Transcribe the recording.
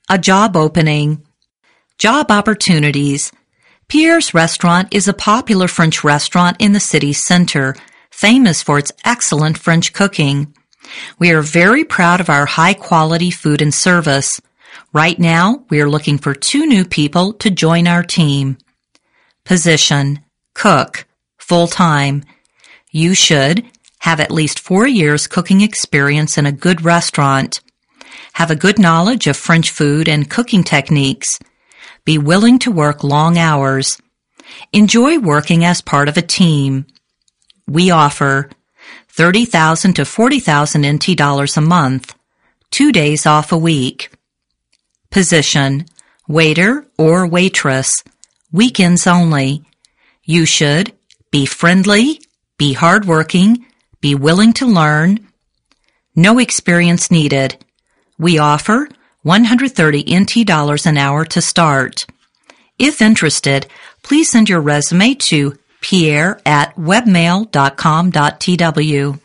A job opening. Job opportunities. Pierre's Restaurant is a popular French restaurant in the city's center, famous for its excellent French cooking. We are very proud of our high-quality food and service. Right now, we are looking for 2 new people to join our team. Position: cook, full-time. You should have at least 4 years cooking experience in a good restaurant. Have a good knowledge of French food and cooking techniques. Be willing to work long hours. Enjoy working as part of a team. We offer $30,000 to $40,000 NT dollars a month, 2 days off a week. Position: waiter or waitress, weekends only. You should be friendly, be hardworking, be willing to learn. No experience needed. We offer $130 NT dollars an hour to start. If interested, please send your resume to pierre@webmail.com.tw.